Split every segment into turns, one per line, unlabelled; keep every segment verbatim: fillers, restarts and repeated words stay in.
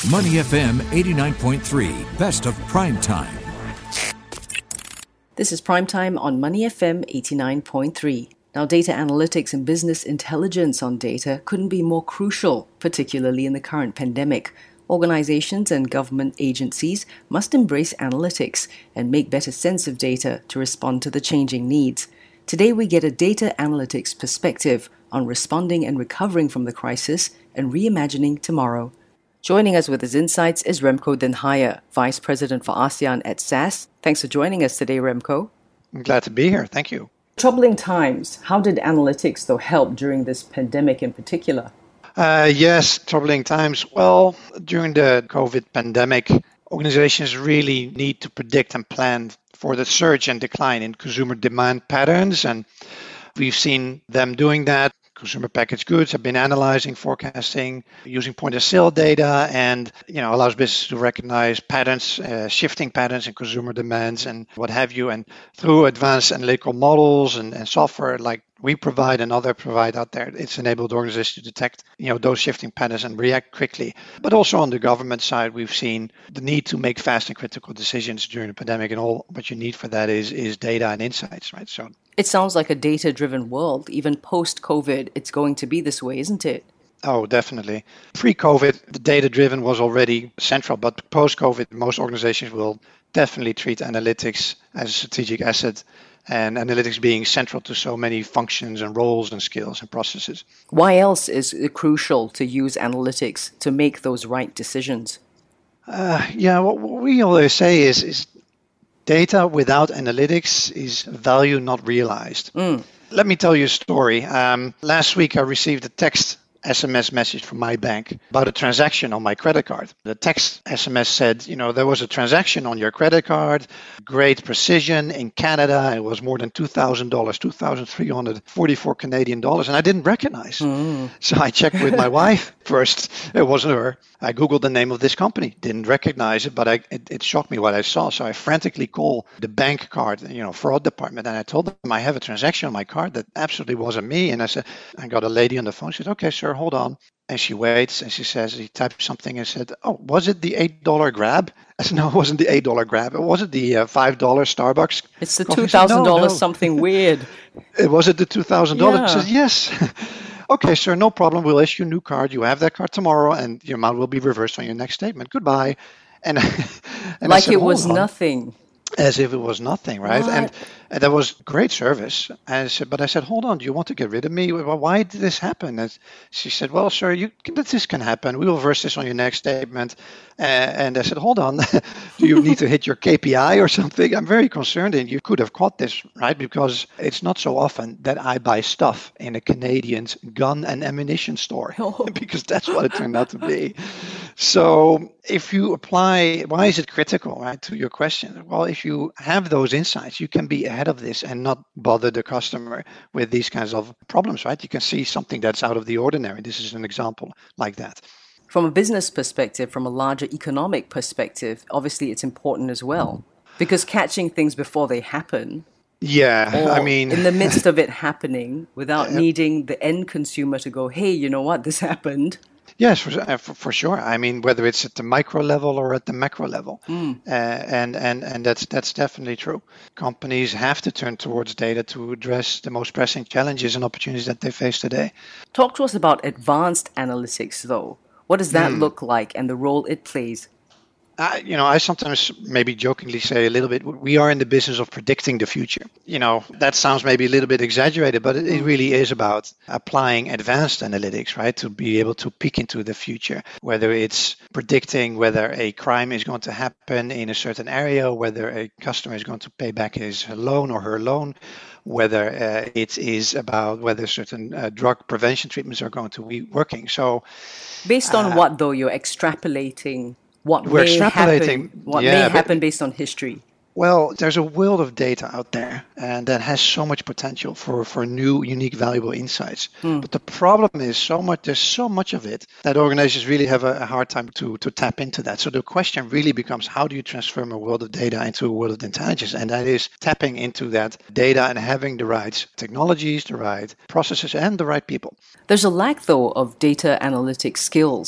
Money F M eighty-nine point three, best of prime time.
This is Prime Time on Money F M eighty-nine point three. Now, data analytics and business intelligence on data couldn't be more crucial, particularly in the current pandemic. Organizations and government agencies must embrace analytics and make better sense of data to respond to the changing needs. Today, we get a data analytics perspective on responding and recovering from the crisis and reimagining tomorrow. Joining us with his insights is Remco Den Heijer, Vice President for ASEAN at S A S. Thanks for joining us today, Remco.
I'm glad to be here. Thank you.
Troubling times. How did analytics, though, help during this pandemic in particular?
Uh, yes, troubling times. Well, during the COVID pandemic, organizations really need to predict and plan for the surge and decline in consumer demand patterns. And we've seen them doing that. Consumer packaged goods have been analyzing, forecasting, using point-of-sale data, and you know allows businesses to recognize patterns, uh, shifting patterns in consumer demands, and what have you. And through advanced analytical models and, and software like we provide and others provide out there, it's enabled organizations to detect you know those shifting patterns and react quickly. But also on the government side, we've seen the need to make fast and critical decisions during the pandemic, and all what you need for that is is data and insights, right? So.
It sounds like a data-driven world. Even post-COVID, it's going to be this way, isn't it?
Oh, definitely. Pre-COVID, the data-driven was already central, but post-COVID, most organizations will definitely treat analytics as a strategic asset, and analytics being central to so many functions and roles and skills and processes.
Why else is it crucial to use analytics to make those right decisions?
Uh, yeah, what we always say is, is data without analytics is value not realized. Mm. Let me tell you a story. Um, last week, I received a text S M S message from my bank about a transaction on my credit card. The text S M S said, you know, there was a transaction on your credit card, great precision in Canada. It was more than two thousand dollars, two thousand three hundred forty-four Canadian dollars, and I didn't recognize. Mm. So I checked with my wife first. It wasn't her. I Googled the name of this company, didn't recognize it, but I, it, it shocked me what I saw. So I frantically called the bank card, you know, fraud department, and I told them I have a transaction on my card that absolutely wasn't me. And I said, I got a lady on the phone. She said, okay, sir, hold on. And she waits and she says, he typed something and said, oh, was it the eight dollars grab? I said, no, it wasn't the eight dollars grab. It wasn't the uh, five dollars Starbucks.
It's the two thousand dollars no, no. something weird.
It was it the two thousand dollars?
Yeah.
She says, yes. Okay, sir, no problem. We'll issue a new card. You have that card tomorrow and your amount will be reversed on your next statement. Goodbye. And, and
like
I said,
it was
on.
nothing.
As if it was nothing, right?
What?
And, and that was great service. And I said, but I said, hold on, do you want to get rid of me? Well, why did this happen? And she said, well, sir, you this can happen. We will reverse this on your next statement. Uh, and I said, hold on, do you need to hit your K P I or something? I'm very concerned, and you could have caught this, right? Because it's not so often that I buy stuff in a Canadian's gun and ammunition store, oh. because that's what it turned out to be. So if you apply, why is it critical, right, to your question? Well, if you have those insights, you can be ahead of this and not bother the customer with these kinds of problems, right? You can see something that's out of the ordinary. This is an example like that.
From a business perspective, from a larger economic perspective, obviously it's important as well, because catching things before they happen.
Yeah, I mean,
in the midst of it happening, without uh, needing the end consumer to go, hey, you know what, this happened.
Yes, for, for, for sure. I mean, whether it's at the micro level or at the macro level, mm. uh, and and and that's that's definitely true. Companies have to turn towards data to address the most pressing challenges and opportunities that they face today.
Talk to us about advanced analytics, though. What does that mm. look like, and the role it plays?
Uh, you know, I sometimes maybe jokingly say a little bit, we are in the business of predicting the future. You know, that sounds maybe a little bit exaggerated, but it, it really is about applying advanced analytics, right, to be able to peek into the future, whether it's predicting whether a crime is going to happen in a certain area, whether a customer is going to pay back his loan or her loan, whether uh, it is about whether certain uh, drug prevention treatments are going to be working. So,
based on uh, what, though, you're extrapolating what
We're
may
extrapolating,
happen, what
yeah,
may
but,
happen based on history?
Well, there's a world of data out there, and that has so much potential for, for new, unique, valuable insights. Mm. But the problem is so much. There's so much of it that organizations really have a, a hard time to to tap into that. So the question really becomes, how do you transform a world of data into a world of intelligence? And that is tapping into that data and having the right technologies, the right processes, and the right people.
There's a lack, though, of data analytic skills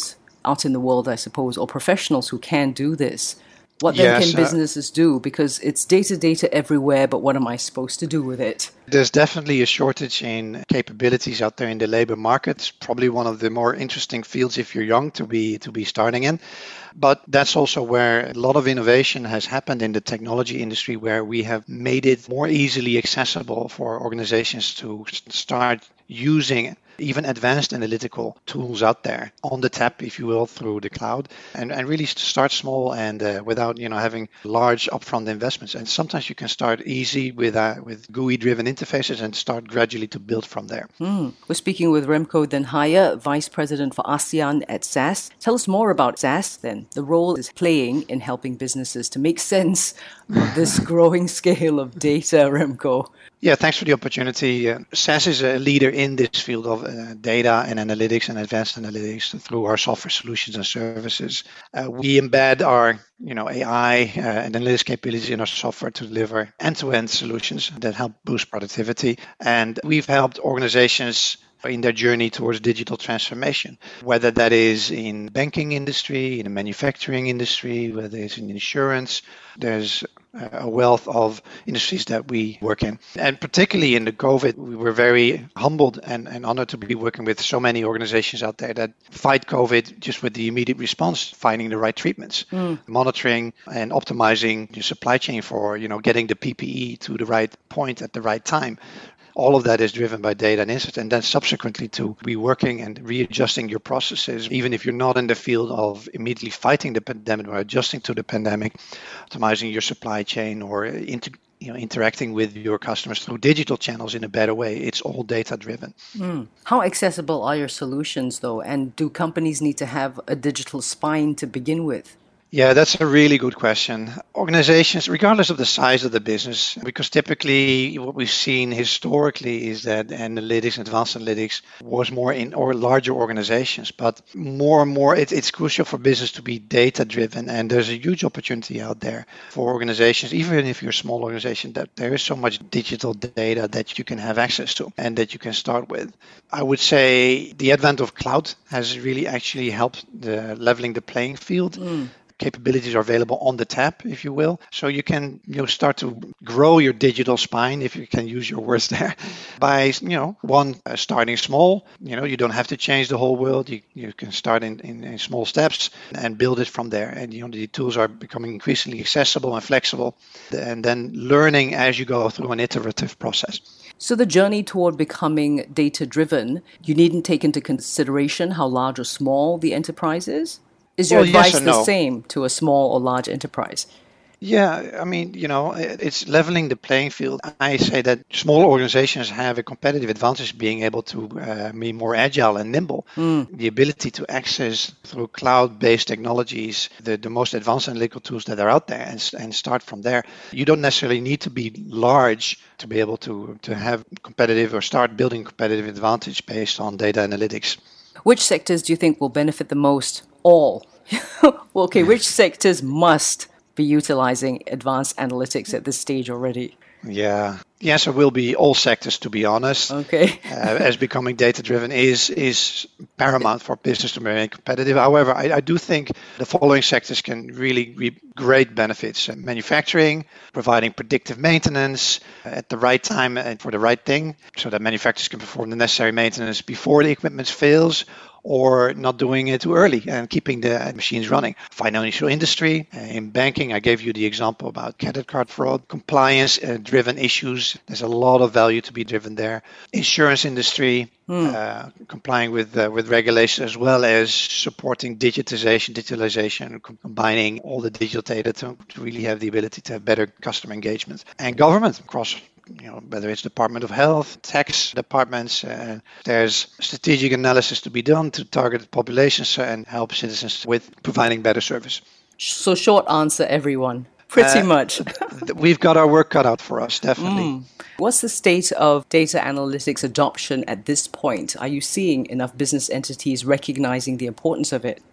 out in the world, I suppose, or professionals who can do this. What then
Yes,
can
uh,
businesses do? Because it's data, data everywhere, but what am I supposed to do with it?
There's definitely a shortage in capabilities out there in the labor market. It's probably one of the more interesting fields if you're young to be to be starting in. But that's also where a lot of innovation has happened in the technology industry, where we have made it more easily accessible for organizations to start using even advanced analytical tools out there on the tap, if you will, through the cloud, and, and really start small and uh, without you know having large upfront investments. And sometimes you can start easy with uh, with G U I-driven interfaces and start gradually to build from there.
Mm. We're speaking with Remco Den Heijer, Vice President for ASEAN at S A S. Tell us more about S A S then, the role it's playing in helping businesses to make sense of this growing scale of data, Remco.
Yeah, thanks for the opportunity. Uh, S A S is a leader in this field of uh, data and analytics and advanced analytics through our software solutions and services. Uh, we embed our you know, A I uh, and analytics capabilities in our software to deliver end-to-end solutions that help boost productivity. And we've helped organizations in their journey towards digital transformation, whether that is in banking industry, in the manufacturing industry, whether it's in insurance. There's a wealth of industries that we work in. And particularly in the COVID, we were very humbled and, and honored to be working with so many organizations out there that fight COVID just with the immediate response, finding the right treatments, mm. monitoring and optimizing your supply chain for, you know, getting the P P E to the right point at the right time. All of that is driven by data and insights, and then subsequently to be working and readjusting your processes, even if you're not in the field of immediately fighting the pandemic or adjusting to the pandemic, optimizing your supply chain or inter, you know, interacting with your customers through digital channels in a better way. It's all data-driven.
Mm. How accessible are your solutions, though, and do companies need to have a digital spine to begin with?
Yeah, that's a really good question. Organizations, regardless of the size of the business, because typically what we've seen historically is that analytics, advanced analytics, was more in or larger organizations. But more and more, it, it's crucial for business to be data-driven, and there's a huge opportunity out there for organizations, even if you're a small organization, that there is so much digital data that you can have access to and that you can start with. I would say the advent of cloud has really actually helped the leveling the playing field. Mm. Capabilities are available on the tap, if you will. So you can you know, start to grow your digital spine, if you can use your words there, by, you know, one, uh, starting small. You know, you don't have to change the whole world. You, you can start in, in, in small steps and build it from there. And, you know, the tools are becoming increasingly accessible and flexible. And then learning as you go through an iterative process.
So the journey toward becoming data-driven, you needn't take into consideration how large or small the enterprise is? Is your
well,
advice
yes
the
no.
same to a small or large enterprise?
Yeah, I mean, you know, it's leveling the playing field. I say that small organizations have a competitive advantage being able to uh, be more agile and nimble. Mm. The ability to access through cloud-based technologies the, the most advanced analytical tools that are out there and, and start from there. You don't necessarily need to be large to be able to, to have competitive or start building competitive advantage based on data analytics.
Which sectors do you think will benefit the most? All. Well, okay, which sectors must be utilizing advanced analytics at this stage already?
Yeah. The answer will be all sectors, to be honest.
Okay.
uh, as becoming data-driven is is paramount for business to remain competitive. However, I, I do think the following sectors can really reap great benefits. Uh, manufacturing, providing predictive maintenance at the right time and for the right thing, so that manufacturers can perform the necessary maintenance before the equipment fails, or not doing it too early and keeping the machines running. Financial industry, uh, in banking, I gave you the example about credit card fraud, compliance-driven uh, issues. There's a lot of value to be driven there. Insurance industry, mm. uh, complying with uh, with regulations, as well as supporting digitization, digitalization, combining all the digital data to, to really have the ability to have better customer engagement. And government across, you know, whether it's Department of Health, tax departments, uh, there's strategic analysis to be done to target populations and help citizens with providing better service.
So short answer, everyone. Pretty uh, much.
We've got our work cut out for us, definitely. Mm.
What's the state of data analytics adoption at this point? Are you seeing enough business entities recognizing the importance of it?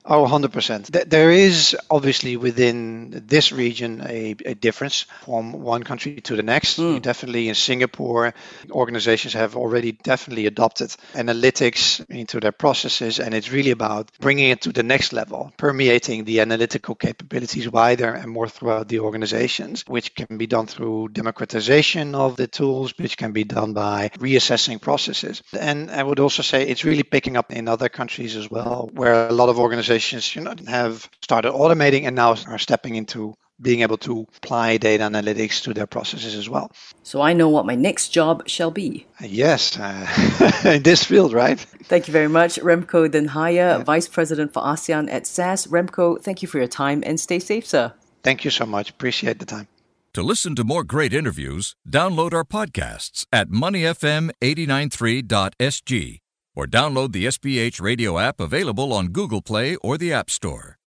Oh, one hundred percent. Th- There is obviously within this region a, a difference from one country to the next.
Mm.
Definitely in Singapore, organizations have already definitely adopted analytics into their processes, and it's really about bringing it to the next level, permeating the analytical capabilities wider and more throughout the organizations, which can be done through democratization of the tools, which can be done by reassessing processes. And I would also say it's really picking up in other countries as well, where a lot of organizations you know, have started automating and now are stepping into being able to apply data analytics to their processes as well.
So I know what my next job shall be.
Yes, uh, in this field, right?
Thank you very much, Remco Den Haaye, yeah. Vice President for ASEAN at S A S. Remco, thank you for your time and stay safe, sir.
Thank you so much. Appreciate the time.
To listen to more great interviews, download our podcasts at money f m eight nine three dot s g or download the S B H radio app available on Google Play or the App Store.